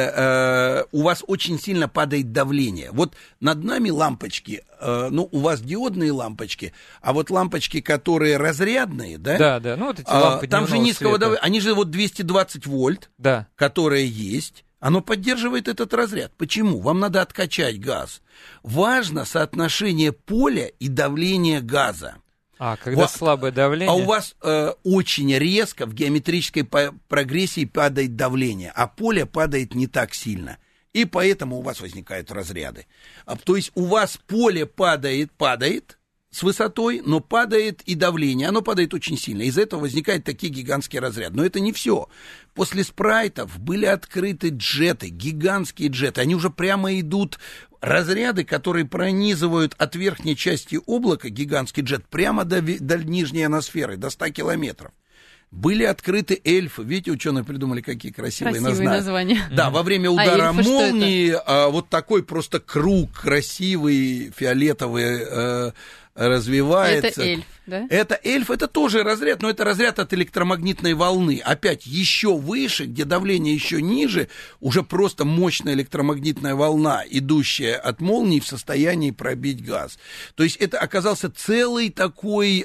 у вас очень сильно падает давление. Вот над нами лампочки, ну, у вас диодные лампочки, а вот лампочки, которые разрядные, да? Да, ну, вот эти лампы там же низкого давления, они же вот 220 вольт, да, которые есть. Оно поддерживает этот разряд. Почему? Вам надо откачать газ. Важно соотношение поля и давления газа. А, когда слабое давление... А у вас очень резко в геометрической прогрессии падает давление, а поле падает не так сильно. И поэтому у вас возникают разряды. То есть у вас поле падает с высотой, но падает и давление. Оно падает очень сильно. Из-за этого возникают такие гигантские разряды. Но это не все. После спрайтов были открыты джеты, гигантские джеты. Они уже прямо идут, разряды, которые пронизывают от верхней части облака, гигантский джет, прямо до нижней ионосферы, до 100 километров. Были открыты эльфы. Видите, ученые придумали, какие красивые названия. Да, во время удара молнии вот такой просто круг красивый, фиолетовый, развивается. Это эльф, да? Это эльф, это тоже разряд, но это разряд от электромагнитной волны. Опять еще выше, где давление еще ниже, уже просто мощная электромагнитная волна, идущая от молнии в состоянии пробить газ. То есть это оказался целый такой,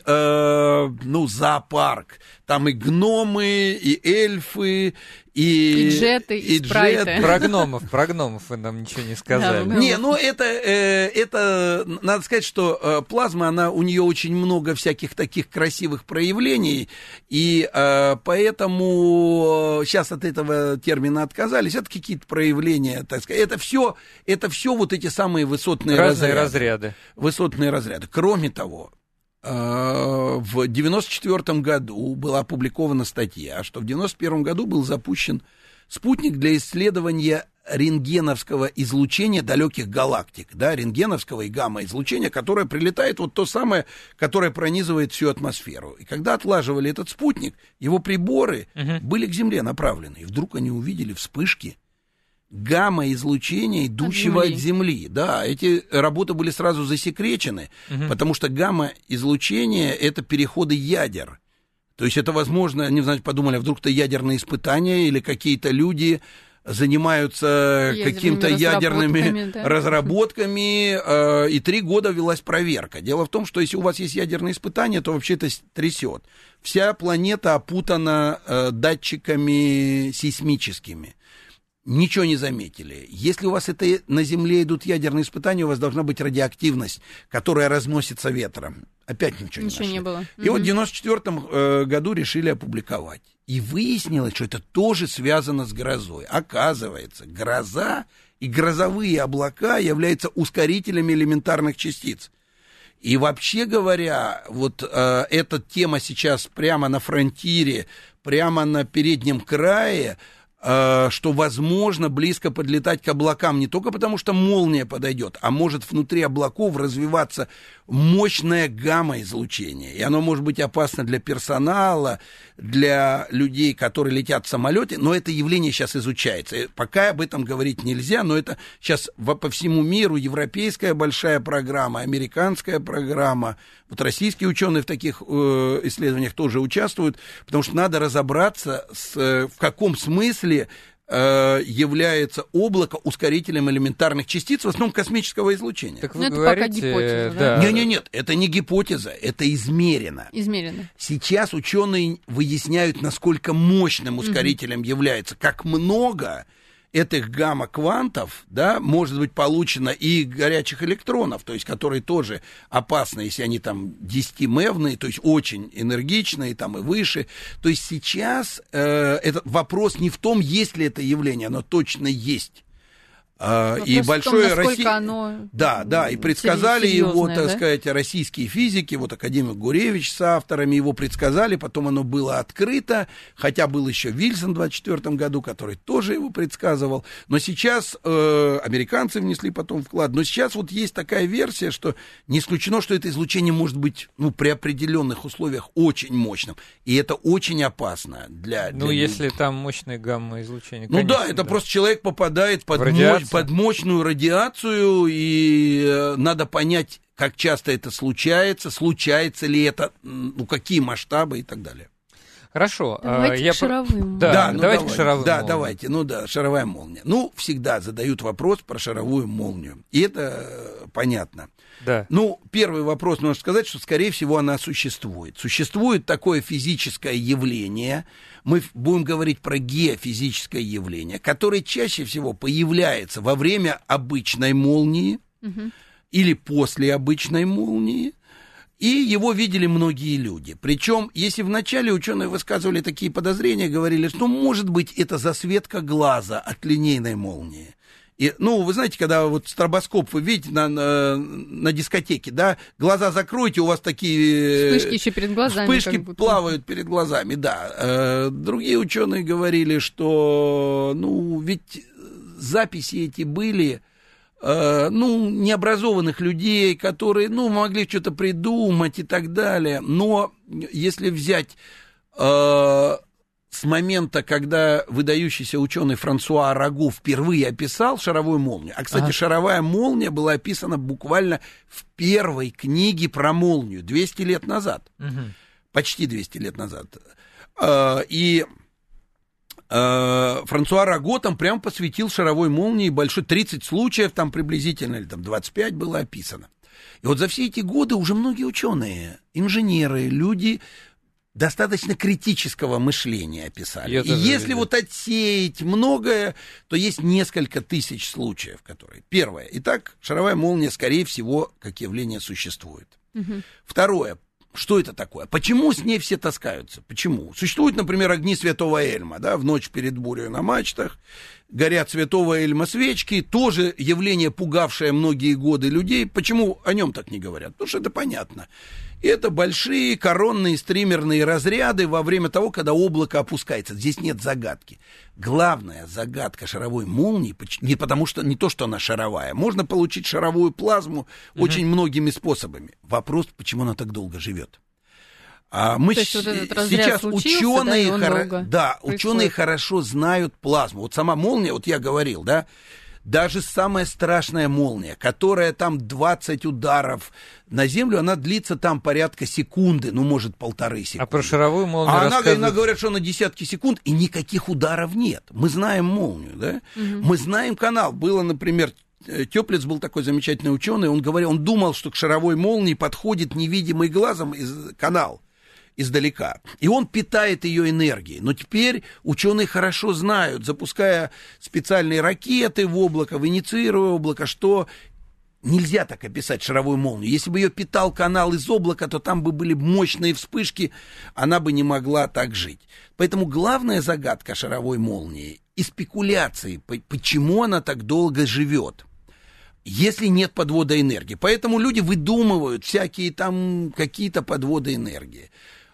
зоопарк. Там и гномы, и эльфы, и джеты, и спрайты. Про гномов вы нам ничего не сказали. Да, не, ну это надо сказать, что плазма, она у нее очень много всяких таких красивых проявлений, и поэтому сейчас от этого термина отказались. Это какие-то проявления, так сказать. Это все вот эти самые высотные разряды. Высотные разряды. Кроме того, в 1994 году была опубликована статья, что в 1991 году был запущен спутник для исследования рентгеновского излучения далеких галактик, да, рентгеновского и гамма-излучения, которое прилетает, вот то самое, которое пронизывает всю атмосферу. И когда отлаживали этот спутник, его приборы были к Земле направлены, и вдруг они увидели вспышки гамма-излучения, идущего от Земли. Да, эти работы были сразу засекречены, потому что гамма-излучение — это переходы ядер. То есть это, возможно, они, знаете, подумали, вдруг это ядерные испытания или какие-то люди занимаются какими-то ядерными разработками, и 3 года велась проверка. Дело в том, что если у вас есть ядерные испытания, то вообще это трясет. Вся планета опутана датчиками сейсмическими. Ничего не заметили. Если у вас на Земле идут ядерные испытания, у вас должна быть радиоактивность, которая разносится ветром. Опять ничего не было. И вот в 1994 году решили опубликовать. И выяснилось, что это тоже связано с грозой. Оказывается, гроза и грозовые облака являются ускорителями элементарных частиц. И вообще говоря, вот эта тема сейчас прямо на фронтире, прямо на переднем крае, что возможно близко подлетать к облакам не только потому, что молния подойдет, а может внутри облаков развиваться мощное гамма-излучение. И оно может быть опасно для персонала, для людей, которые летят в самолете, но это явление сейчас изучается. Пока об этом говорить нельзя, но это сейчас по всему миру европейская большая программа, американская программа, вот российские ученые в таких исследованиях тоже участвуют, потому что надо разобраться, в каком смысле является облако ускорителем элементарных частиц, в основном космического излучения. Так вы говорите, это пока гипотеза, да? Нет, это не гипотеза, это измерено. Сейчас ученые выясняют, насколько мощным ускорителем является, как много этих гамма-квантов, да, может быть получено и горячих электронов, то есть которые тоже опасны, если они там 10-мевные, то есть очень энергичные, там и выше. То есть сейчас этот вопрос не в том, есть ли это явление, оно точно есть. И большое Россия... Да, и предсказали его, так сказать, российские физики, вот академик Гуревич с авторами его предсказали, потом оно было открыто, хотя был еще Вильсон в 1924 году, который тоже его предсказывал, но сейчас американцы внесли потом вклад, но сейчас вот есть такая версия, что не исключено, что это излучение может быть, при определенных условиях очень мощным, и это очень опасно для если там мощные гамма-излучения. Конечно, это просто человек попадает под мощную радиацию, и надо понять, как часто это случается ли это, какие масштабы и так далее. Хорошо. Давайте к шаровым. Давайте к шаровым. Да, давайте. Шаровая молния. Всегда задают вопрос про шаровую молнию. И это понятно. Да. Первый вопрос, можно сказать, что, скорее всего, она существует. Существует такое физическое явление, мы будем говорить про геофизическое явление, которое чаще всего появляется во время обычной молнии или после обычной молнии, и его видели многие люди. Причем, если вначале ученые высказывали такие подозрения, говорили, что, может быть, это засветка глаза от линейной молнии. И, вы знаете, когда вот стробоскоп вы видите на дискотеке, да, глаза закройте, у вас такие... Вспышки еще перед глазами. Вспышки плавают перед глазами, да. Другие ученые говорили, что, ведь записи эти были... необразованных людей, которые, могли что-то придумать и так далее. Но если взять с момента, когда выдающийся ученый Франсуа Арагу впервые описал шаровую молнию, кстати, шаровая молния была описана буквально в первой книге про молнию 200 лет назад, почти 200 лет назад. И Франсуа Арагу там прям посвятил шаровой молнии большой, 30 случаев там приблизительно, или там 25 было описано. И вот за все эти годы уже многие ученые, инженеры, люди достаточно критического мышления описали. И если вот отсеять многое, то есть несколько тысяч случаев, которые... Первое. Итак, шаровая молния, скорее всего, как явление существует. Второе. Что это такое? Почему с ней все таскаются? Почему? Существуют, например, огни Святого Эльма, да, в ночь перед бурей на мачтах, горят Святого Эльма свечки, тоже явление, пугавшее многие годы людей. Почему о нем так не говорят? Потому что это понятно. Это большие коронные стримерные разряды во время того, когда облако опускается. Здесь нет загадки. Главная загадка шаровой молнии, не потому что не то, что она шаровая. Можно получить шаровую плазму очень многими способами. Вопрос, почему она так долго живет. Мы сейчас ученые хорошо знают плазму. Вот сама молния, вот я говорил, да, даже самая страшная молния, которая там 20 ударов на Землю, она длится там порядка секунды, может 1,5 секунды. А про шаровую молнию она говорят, что на десятки секунд, и никаких ударов нет. Мы знаем молнию, да? Мы знаем канал. Было, например, Теплиц был такой замечательный ученый, он думал, что к шаровой молнии подходит невидимый глазом канал издалека, и он питает ее энергией. Но теперь ученые хорошо знают, запуская специальные ракеты в облако, инициируя облако, что нельзя так описать шаровую молнию. Если бы ее питал канал из облака, то там бы были мощные вспышки, она бы не могла так жить. Поэтому главная загадка шаровой молнии и спекуляции, почему она так долго живет, если нет подвода энергии. Поэтому люди выдумывают всякие там какие-то подводы энергии.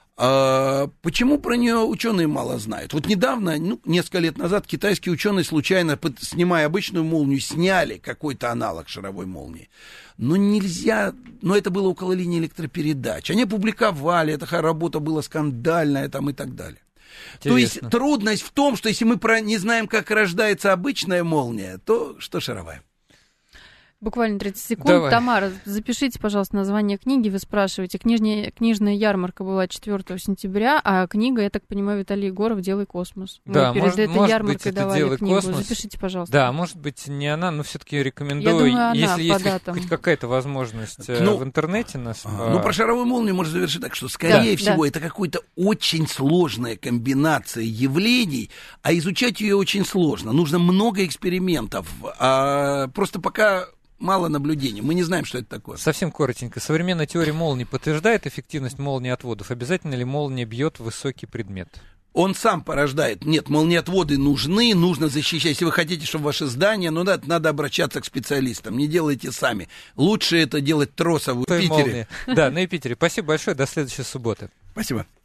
Почему про нее ученые мало знают? Вот недавно, несколько лет назад, китайские ученые случайно, снимая обычную молнию, сняли какой-то аналог шаровой молнии. Но это было около линии электропередач. Они опубликовали, эта работа была скандальная там и так далее. Интересно. То есть трудность в том, что если мы не знаем, как рождается обычная молния, то что шаровая? Буквально 30 секунд. Давай. Тамара, запишите, пожалуйста, название книги. Вы спрашиваете. Книжная ярмарка была 4 сентября, а книга, я так понимаю, Виталий Егоров «Делай космос». Да, мы перед этой ярмаркой быть, давали книгу. Космос. Запишите, пожалуйста. Да, может быть, не она, но все-таки рекомендую. Я думаю, если есть хоть какая-то возможность в интернете нас... про шаровую молнию можно завершить так, что, скорее всего, это какая-то очень сложная комбинация явлений, а изучать ее очень сложно. Нужно много экспериментов. Просто пока... мало наблюдений. Мы не знаем, что это такое. Совсем коротенько. Современная теория молний подтверждает эффективность молнии отводов. Обязательно ли молния бьет в высокий предмет? Он сам порождает. Нет, молниеотводы нужны, нужно защищать. Если вы хотите, чтобы ваше здание, ну да, надо обращаться к специалистам. Не делайте сами. Лучше это делать тросовую в Питере. Да, на Юпитере. Спасибо большое. До следующей субботы. Спасибо.